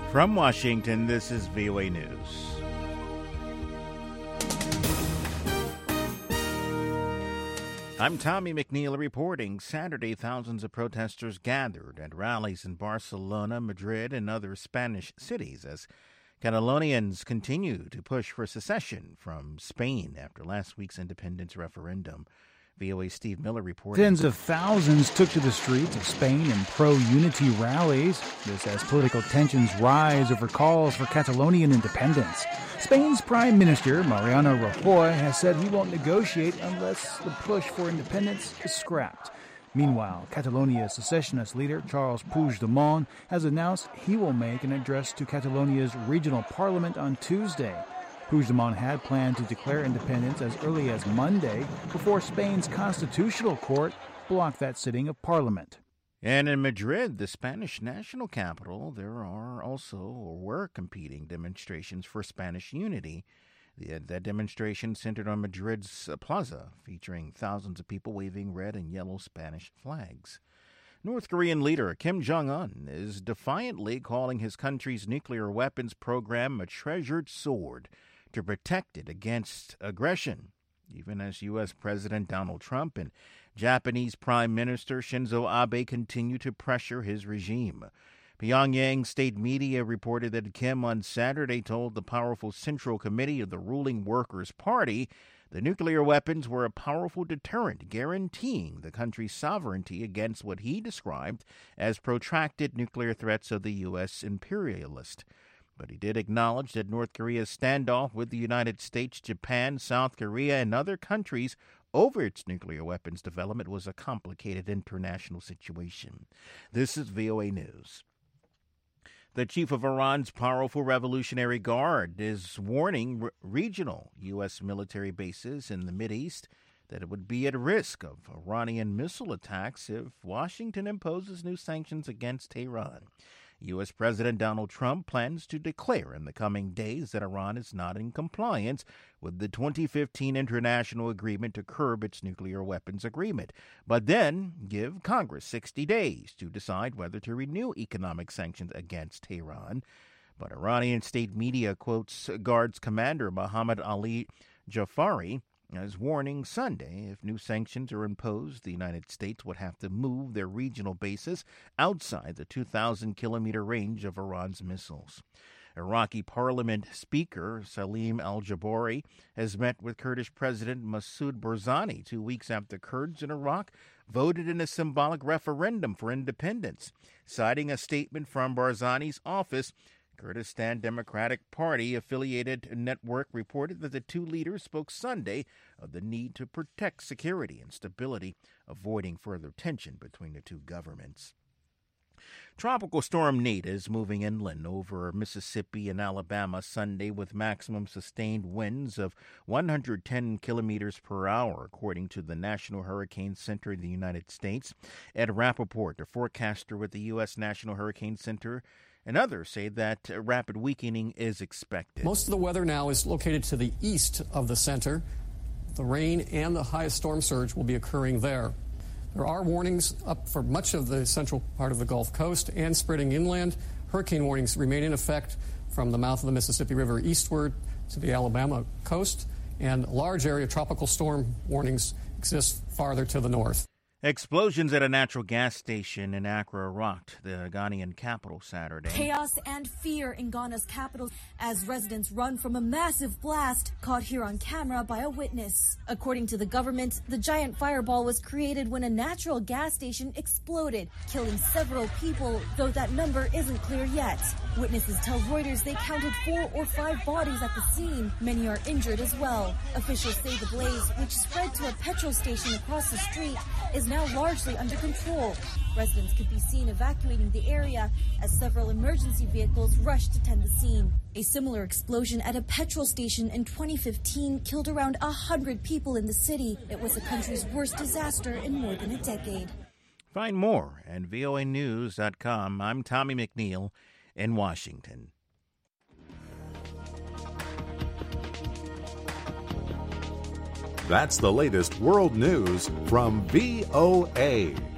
From Washington, this is VOA News. I'm Tommy McNeil reporting. Saturday, thousands of protesters gathered at rallies in Barcelona, Madrid, and other Spanish cities as Catalonians continue to push for secession from Spain after last week's independence referendum. VOA's Steve Miller reporting. Tens of thousands took to the streets of Spain in pro-unity rallies. This as political tensions rise over calls for Catalonian independence. Spain's Prime Minister, Mariano Rajoy, has said he won't negotiate unless the push for independence is scrapped. Meanwhile, Catalonia's secessionist leader, Charles Puigdemont, has announced he will make an address to Catalonia's regional parliament on Tuesday. Puigdemont had planned to declare independence as early as Monday before Spain's constitutional court blocked that sitting of parliament. And in Madrid, the Spanish national capital, there were competing demonstrations for Spanish unity. That demonstration centered on Madrid's plaza, featuring thousands of people waving red and yellow Spanish flags. North Korean leader Kim Jong-un is defiantly calling his country's nuclear weapons program a treasured sword to protect it against aggression, even as U.S. President Donald Trump and Japanese Prime Minister Shinzo Abe continue to pressure his regime. Pyongyang state media reported that Kim on Saturday told the powerful Central Committee of the ruling Workers' Party the nuclear weapons were a powerful deterrent, guaranteeing the country's sovereignty against what he described as protracted nuclear threats of the U.S. imperialist. But he did acknowledge that North Korea's standoff with the United States, Japan, South Korea, and other countries over its nuclear weapons development was a complicated international situation. This is VOA News. The chief of Iran's powerful Revolutionary Guard is warning regional U.S. military bases in the Mideast that it would be at risk of Iranian missile attacks if Washington imposes new sanctions against Tehran. U.S. President Donald Trump plans to declare in the coming days that Iran is not in compliance with the 2015 international agreement to curb its nuclear weapons agreement, but then give Congress 60 days to decide whether to renew economic sanctions against Tehran. But Iranian state media quotes Guards Commander Mohammad Ali Jafari as warning Sunday if new sanctions are imposed, the United States would have to move their regional bases outside the 2,000-kilometer range of Iran's missiles. Iraqi Parliament Speaker Salim al-Jabouri has met with Kurdish President Masoud Barzani 2 weeks after Kurds in Iraq voted in a symbolic referendum for independence. Citing a statement from Barzani's office, Kurdistan Democratic Party-affiliated network reported that the two leaders spoke Sunday of the need to protect security and stability, avoiding further tension between the two governments. Tropical Storm Nate is moving inland over Mississippi and Alabama Sunday with maximum sustained winds of 110 kilometers per hour, according to the National Hurricane Center in the United States. Ed Rappaport, a forecaster with the U.S. National Hurricane Center, and others say that rapid weakening is expected. Most of the weather now is located to the east of the center. The rain and the highest storm surge will be occurring there. There are warnings up for much of the central part of the Gulf Coast and spreading inland. Hurricane warnings remain in effect from the mouth of the Mississippi River eastward to the Alabama coast, and large area tropical storm warnings exist farther to the north. Explosions at a natural gas station in Accra rocked the Ghanaian capital Saturday. Chaos and fear in Ghana's capital as residents run from a massive blast caught here on camera by a witness. According to the government, the giant fireball was created when a natural gas station exploded, killing several people, though that number isn't clear yet. Witnesses tell Reuters they counted 4 or 5 bodies at the scene. Many are injured as well. Officials say the blaze, which spread to a petrol station across the street, is now largely under control. Residents could be seen evacuating the area as several emergency vehicles rushed to tend the scene. A similar explosion at a petrol station in 2015 killed around 100 people in the city. It was the country's worst disaster in more than a decade. Find more at voanews.com. I'm Tommy McNeil in Washington. That's the latest world news from VOA.